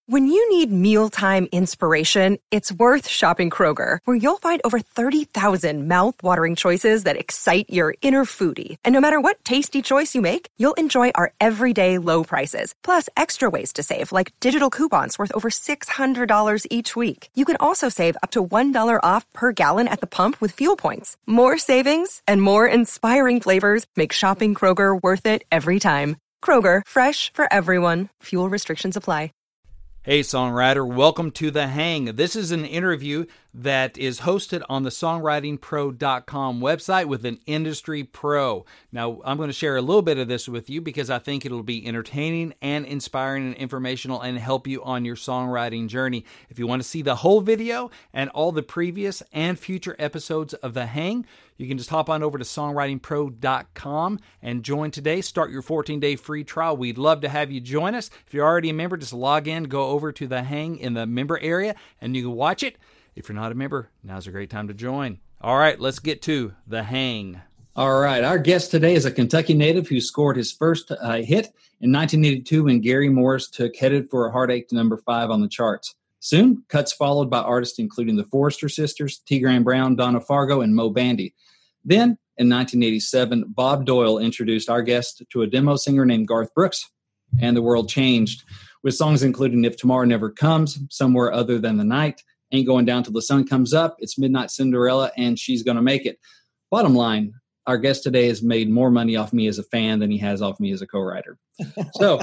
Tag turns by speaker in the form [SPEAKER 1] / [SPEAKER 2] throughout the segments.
[SPEAKER 1] When you need mealtime inspiration, it's worth shopping Kroger, where you'll find over 30,000 mouth-watering choices that excite your inner foodie. And no matter what tasty choice you make, you'll enjoy our everyday low prices, plus extra ways to save, like digital coupons worth over $600 each week. You can also save up to $1 off per gallon at the pump with fuel points. More savings and more inspiring flavors make shopping Kroger worth it every time. Kroger, fresh for everyone. Fuel restrictions apply.
[SPEAKER 2] Hey, songwriter, welcome to The Hang. This is an interview that is hosted on the songwritingpro.com website with an industry pro. Now, I'm going to share a little bit of this with you because I think it'll be entertaining and inspiring and informational and help you on your songwriting journey. If you want to see the whole video and all the previous and future episodes of The Hang, you can just hop on over to songwritingpro.com and join today. Start your 14-day free trial. We'd love to have you join us. If you're already a member, just log in, go over to The Hang in the member area, and you can watch it. If you're not a member, now's a great time to join. All right, let's get to The Hang.
[SPEAKER 3] All right, our guest today is a Kentucky native who scored his first hit in 1982 when Gary Morris took Headed for a Heartache to number 5 on the charts. Soon, cuts followed by artists including the Forrester Sisters, T. Graham Brown, Donna Fargo, and Mo Bandy. Then, in 1987, Bob Doyle introduced our guest to a demo singer named Garth Brooks, and the world changed, with songs including If Tomorrow Never Comes, Somewhere Other Than the Night, Ain't Going Down Till the Sun Comes Up, It's Midnight Cinderella, and She's Gonna Make It. Bottom line, our guest today has made more money off me as a fan than he has off me as a co-writer. So,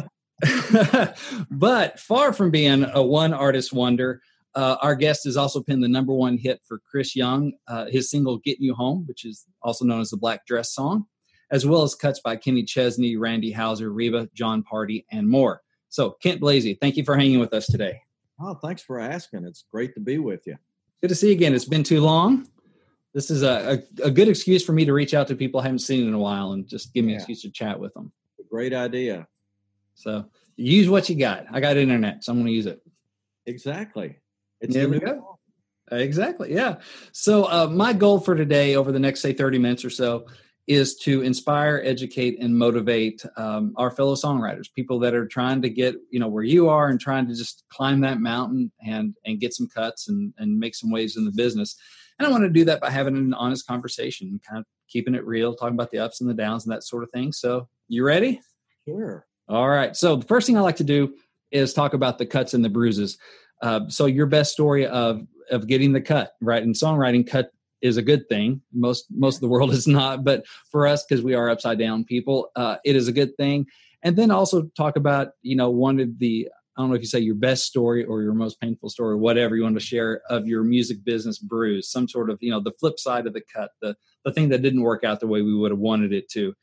[SPEAKER 3] but far from being a one-artist wonder, our guest has also penned the number 1 hit for Chris Young, his single Getting You Home, which is also known as the Black Dress Song, as well as cuts by Kenny Chesney, Randy Houser, Reba, John Party, and more. So, Kent Blasey, thank you for hanging with us today.
[SPEAKER 4] Oh, thanks for asking. It's great to be with you.
[SPEAKER 3] Good to see you again. It's been too long. This is a good excuse for me to reach out to people I haven't seen in a while and just give me an excuse to chat with them.
[SPEAKER 4] Great idea.
[SPEAKER 3] So use what you got. I got internet, so I'm going to use it.
[SPEAKER 4] Exactly.
[SPEAKER 3] There we go. Exactly. Yeah. So my goal for today over the next, say, 30 minutes or so is to inspire, educate, and motivate our fellow songwriters, people that are trying to get, where you are and trying to just climb that mountain and get some cuts and make some waves in the business. And I want to do that by having an honest conversation, kind of keeping it real, talking about the ups and the downs and that sort of thing. So you ready?
[SPEAKER 4] Sure.
[SPEAKER 3] All right. So the first thing I like to do is talk about the cuts and the bruises. So your best story of getting the cut, right? In songwriting, cut is a good thing. Most of the world is not, but for us, because we are upside down people, it is a good thing. And then also talk about, one of the, I don't know if you say your best story or your most painful story, whatever you want to share of your music business bruise, some sort of, the flip side of the cut, the thing that didn't work out the way we would have wanted it to.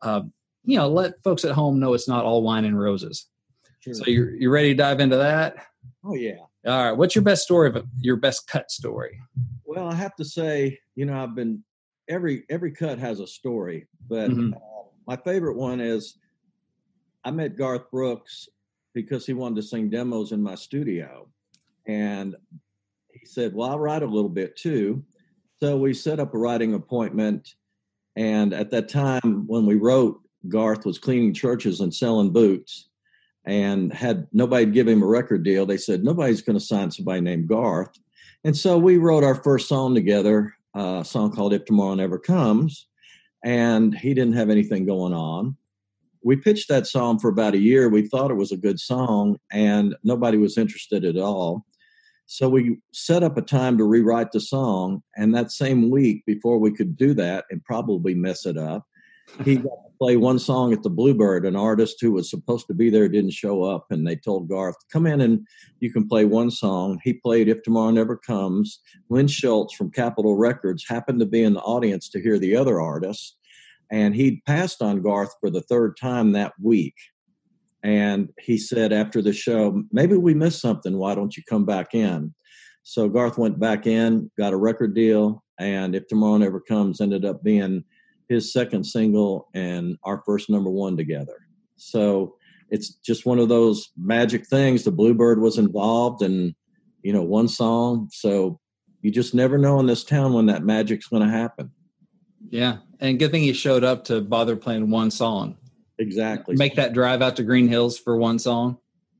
[SPEAKER 3] Let folks at home know it's not all wine and roses. Sure. So you ready to dive into that?
[SPEAKER 4] Oh, yeah.
[SPEAKER 3] All right. What's your best story of your best cut story?
[SPEAKER 4] Well, I have to say, I've been every cut has a story, but my favorite one is I met Garth Brooks because he wanted to sing demos in my studio. And he said, well, I'll write a little bit too. So we set up a writing appointment. And at that time when we wrote, Garth was cleaning churches and selling boots and had nobody give him a record deal. They said, nobody's going to sign somebody named Garth. And so we wrote our first song together, a song called If Tomorrow Never Comes. And he didn't have anything going on. We pitched that song for about a year. We thought it was a good song and nobody was interested at all. So we set up a time to rewrite the song. And that same week, before we could do that and probably mess it up, he got to play one song at the Bluebird. An artist who was supposed to be there didn't show up. And they told Garth, come in and you can play one song. He played If Tomorrow Never Comes. Lynn Schultz from Capitol Records happened to be in the audience to hear the other artists. And he'd passed on Garth for the third time that week. And he said after the show, maybe we missed something. Why don't you come back in? So Garth went back in, got a record deal, and If Tomorrow Never Comes ended up being his second single and our first number 1 together. So it's just one of those magic things. The Bluebird was involved in, one song. So you just never know in this town when that magic's going to happen.
[SPEAKER 3] Yeah. And good thing he showed up to bother playing one song.
[SPEAKER 4] Exactly.
[SPEAKER 3] Make that drive out to Green Hills for one song.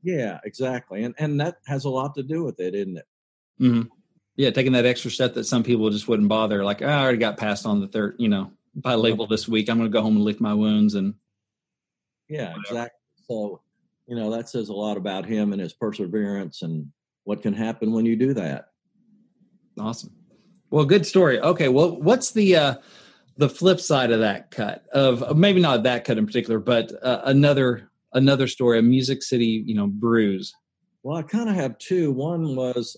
[SPEAKER 4] Yeah, exactly. And that has a lot to do with it, isn't it?
[SPEAKER 3] Mm-hmm. Yeah, taking that extra step that some people just wouldn't bother. Like, I already got passed on the third, by label this week. I'm going to go home and lick my wounds. And
[SPEAKER 4] yeah, exactly. So, that says a lot about him and his perseverance and what can happen when you do that.
[SPEAKER 3] Awesome. Well, good story. Okay, well, what's the flip side of that cut? Of maybe not that cut in particular, but another story, a Music City, bruise.
[SPEAKER 4] Well, I kind of have two. One was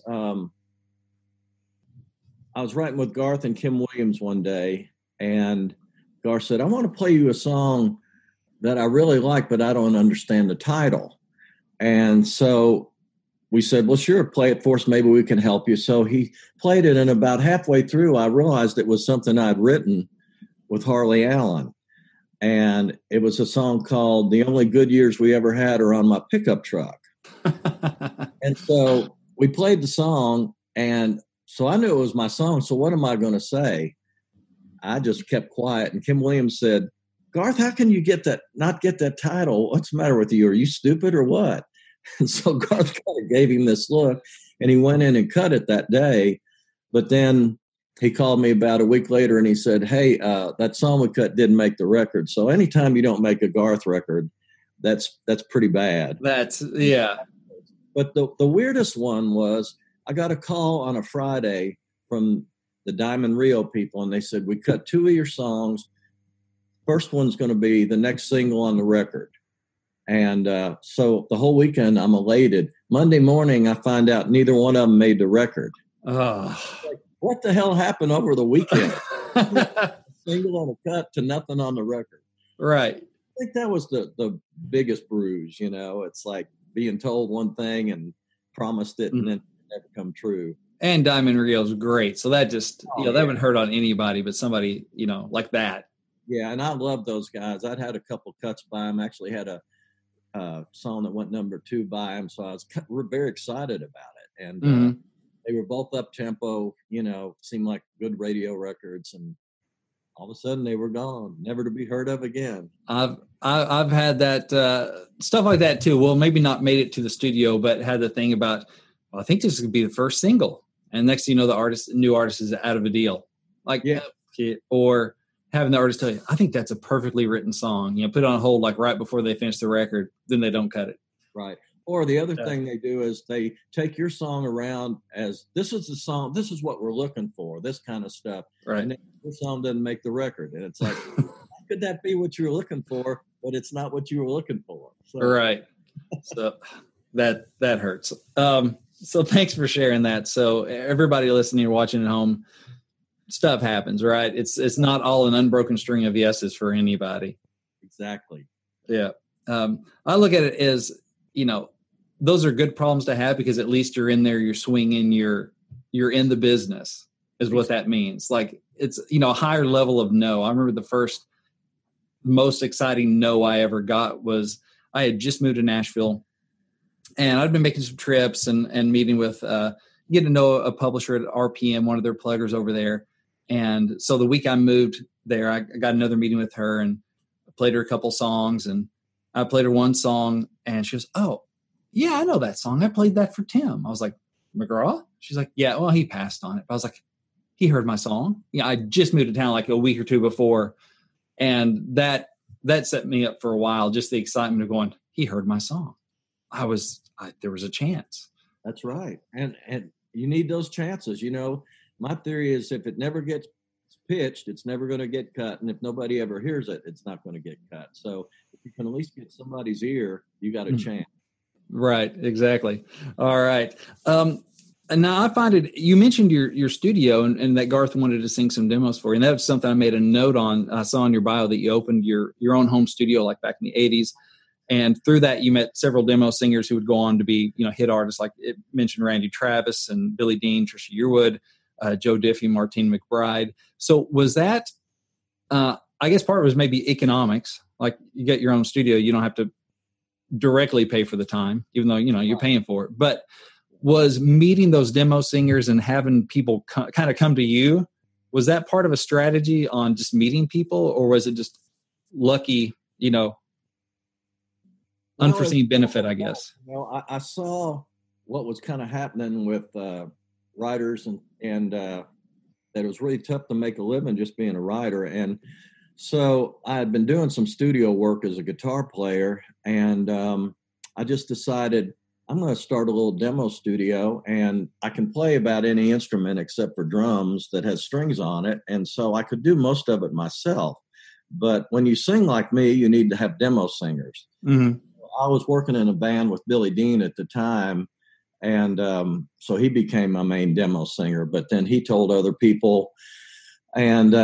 [SPEAKER 4] I was writing with Garth and Kim Williams one day, and Garth said, "I want to play you a song that I really like, but I don't understand the title." And so we said, "Well, sure, play it for us. Maybe we can help you." So he played it, and about halfway through, I realized it was something I'd written with Harley Allen. And it was a song called "The Only Good Years We Ever Had Are on My Pickup Truck." And so we played the song, and so I knew it was my song. So what am I going to say? I just kept quiet. And Kim Williams said, "Garth, how can you not get that title? What's the matter with you? Are you stupid or what?" And so Garth kind of gave him this look, and he went in and cut it that day. But then he called me about a week later and he said, "Hey, that song we cut didn't make the record. So anytime you don't make a Garth record, that's pretty bad."
[SPEAKER 3] Yeah.
[SPEAKER 4] But the weirdest one was I got a call on a Friday from the Diamond Rio people, and they said, "We cut 2 of your songs. First one's going to be the next single on the record." And so the whole weekend, I'm elated. Monday morning, I find out neither one of them made the record.
[SPEAKER 3] Oh.
[SPEAKER 4] Like, what the hell happened over the weekend? Single on a cut to nothing on the record.
[SPEAKER 3] Right.
[SPEAKER 4] I think that was the biggest bruise, It's like being told one thing and promised it and then it never come true.
[SPEAKER 3] And Diamond Rio's great. So that just, that would hurt on anybody, but somebody, like that.
[SPEAKER 4] Yeah, and I love those guys. I'd had a couple cuts by them. Actually had a song that went number 2 by him, so I was very excited about it. And they were both up tempo, seemed like good radio records, and all of a sudden they were gone, never to be heard of again.
[SPEAKER 3] I've had that stuff like that too. Well, maybe not made it to the studio, but had the thing about, well, I think this could be the first single, and next thing you know, the new artist is out of a deal, or having the artist tell you, "I think that's a perfectly written song," put it on hold like right before they finish the record, then they don't cut it.
[SPEAKER 4] Right. Or the other thing they do is they take your song around as, "This is the song, this is what we're looking for," this kind of stuff.
[SPEAKER 3] Right.
[SPEAKER 4] And then your song doesn't make the record. And it's like, how could that be what you were looking for, but it's not what you were looking for? So.
[SPEAKER 3] Right. So that hurts. So thanks for sharing that. So everybody listening or watching at home, stuff happens, right? It's not all an unbroken string of yeses for anybody.
[SPEAKER 4] Exactly.
[SPEAKER 3] Yeah. I look at it as, those are good problems to have, because at least you're in there, you're swinging, you're in the business is what that means. Like it's, a higher level of no. I remember the first most exciting no I ever got was I had just moved to Nashville, and I'd been making some trips and meeting with, getting to know a publisher at RPM, one of their pluggers over there. And so the week I moved there, I got another meeting with her and played her a couple songs, and I played her one song, and she goes, "Oh, yeah, I know that song. I played that for Tim." I was like, "McGraw?" She's like, "Yeah, well, he passed on it." But I was like, "He heard my song." Yeah, I just moved to town like a week or two before, and that set me up for a while. Just the excitement of going, he heard my song. There was a chance.
[SPEAKER 4] That's right, and you need those chances. My theory is if it never gets pitched, it's never going to get cut, and if nobody ever hears it, it's not going to get cut. So if you can at least get somebody's ear, you got a chance.
[SPEAKER 3] Right, exactly. All right. And now I find it, you mentioned your studio and that Garth wanted to sing some demos for you. And that was something I made a note on. I saw in your bio that you opened your own home studio like back in the 80s. And through that, you met several demo singers who would go on to be, hit artists, like it mentioned Randy Travis and Billy Dean, Trisha Yearwood, Joe Diffie, Martine McBride. So was that, I guess part of it was maybe economics. Like you get your own studio, you don't have to directly pay for the time, even though, you're paying for it. But was meeting those demo singers and having people kind of come to you, was that part of a strategy on just meeting people, or was it just lucky, unforeseen benefit, I guess.
[SPEAKER 4] Well, I saw what was kind of happening with writers and that it was really tough to make a living just being a writer. And so I had been doing some studio work as a guitar player, and I just decided I'm going to start a little demo studio, and I can play about any instrument except for drums that has strings on it. And so I could do most of it myself. But when you sing like me, you need to have demo singers. Mm-hmm. I was working in a band with Billy Dean at the time. And so he became my main demo singer. But then he told other people, and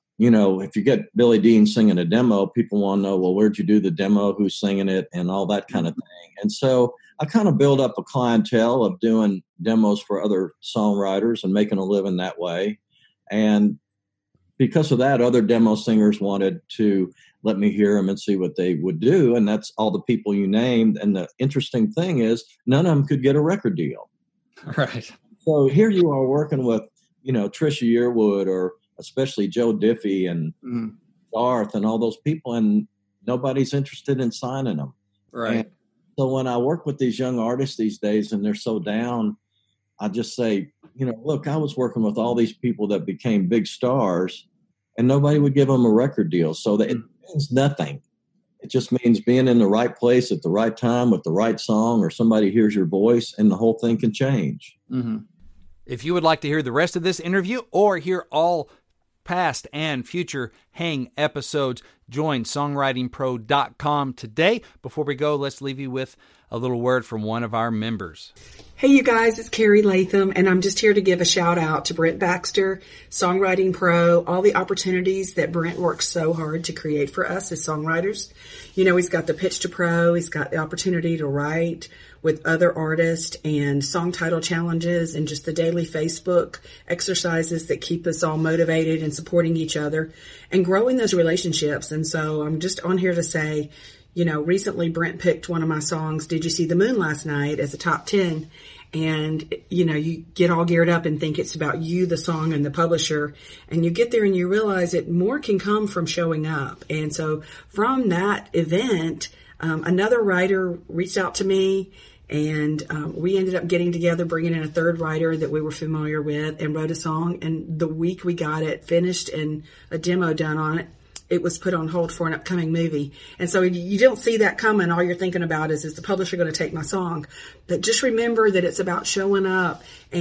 [SPEAKER 4] if you get Billy Dean singing a demo, people want to know, well, where'd you do the demo? Who's singing it? And all that kind of thing. And so I kind of built up a clientele of doing demos for other songwriters and making a living that way. And because of that, other demo singers wanted to let me hear them and see what they would do. And that's all the people you named. And the interesting thing is none of them could get a record deal.
[SPEAKER 3] Right.
[SPEAKER 4] So here you are working with, Trisha Yearwood, or especially Joe Diffie and Garth and all those people, and nobody's interested in signing them.
[SPEAKER 3] Right.
[SPEAKER 4] And so when I work with these young artists these days and they're so down, I just say, look, I was working with all these people that became big stars and nobody would give them a record deal. So that it means nothing. It just means being in the right place at the right time with the right song, or somebody hears your voice and the whole thing can change.
[SPEAKER 2] Mm-hmm. If you would like to hear the rest of this interview or hear all past and future Hang episodes, join songwritingpro.com today. Before we go, let's leave you with a little word from one of our members.
[SPEAKER 5] Hey, you guys, it's Carrie Latham, and I'm just here to give a shout out to Brent Baxter, Songwriting Pro, all the opportunities that Brent works so hard to create for us as songwriters. He's got the Pitch to Pro, he's got the opportunity to write with other artists and song title challenges and just the daily Facebook exercises that keep us all motivated and supporting each other and growing those relationships. And so I'm just on here to say, recently Brent picked one of my songs, Did You See the Moon Last Night, as a top 10. And, you get all geared up and think it's about you, the song, and the publisher. And you get there and you realize that more can come from showing up. And so from that event, another writer reached out to me, and we ended up getting together, bringing in a third writer that we were familiar with, and wrote a song. And the week we got it finished and a demo done on it, it was put on hold for an upcoming movie. And so you don't see that coming. All you're thinking about is the publisher going to take my song? But just remember that it's about showing up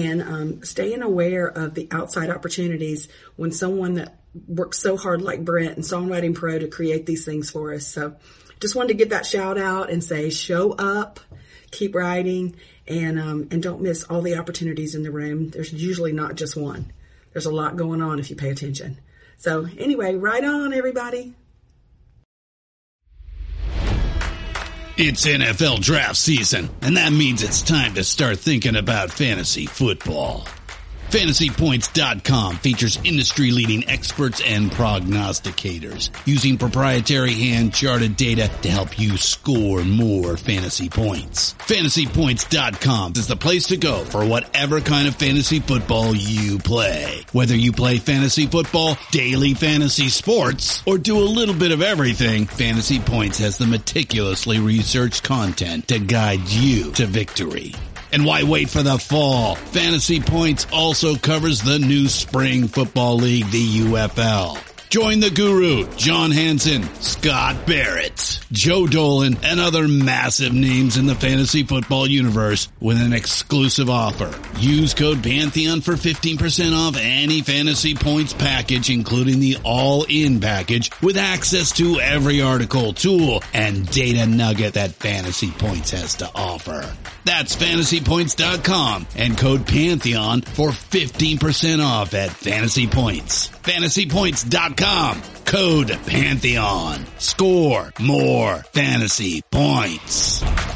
[SPEAKER 5] and staying aware of the outside opportunities when someone that works so hard like Brent and Songwriting Pro to create these things for us. So just wanted to give that shout out and say, show up, keep writing, and don't miss all the opportunities in the room. There's usually not just one. There's a lot going on if you pay attention. So anyway, right on, everybody.
[SPEAKER 6] It's NFL draft season, and that means it's time to start thinking about fantasy football. FantasyPoints.com features industry-leading experts and prognosticators using proprietary hand-charted data to help you score more fantasy points. FantasyPoints.com is the place to go for whatever kind of fantasy football you play. Whether you play fantasy football, daily fantasy sports, or do a little bit of everything, Fantasy Points has the meticulously researched content to guide you to victory. And why wait for the fall? Fantasy Points also covers the new spring football league, the UFL. Join the guru, John Hansen, Scott Barrett, Joe Dolan, and other massive names in the fantasy football universe with an exclusive offer. Use code Pantheon for 15% off any Fantasy Points package, including the all-in package, with access to every article, tool, and data nugget that Fantasy Points has to offer. That's FantasyPoints.com and code Pantheon for 15% off at Fantasy Points. FantasyPoints.com, code Pantheon. Score more fantasy points.